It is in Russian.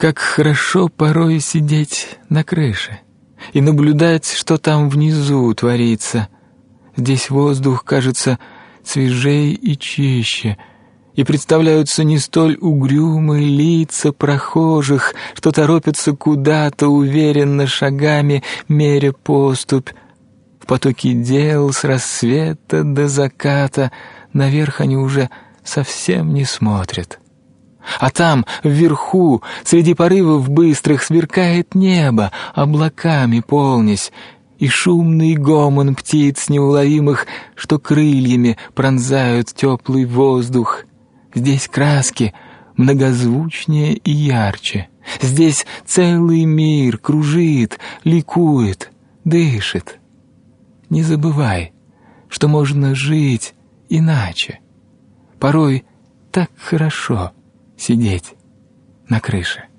Как хорошо порой сидеть на крыше и наблюдать, что там внизу творится. Здесь воздух кажется свежей и чище, и представляются не столь угрюмые лица прохожих, что торопятся куда-то уверенно шагами, меря поступь. В потоке дел с рассвета до заката наверх они уже совсем не смотрят. А там, вверху, среди порывов быстрых, сверкает небо, облаками полнясь, и шумный гомон птиц неуловимых, что крыльями пронзают теплый воздух. Здесь краски многозвучнее и ярче. Здесь целый мир кружит, ликует, дышит. Не забывай, что можно жить иначе. Порой так хорошо сидеть на крыше.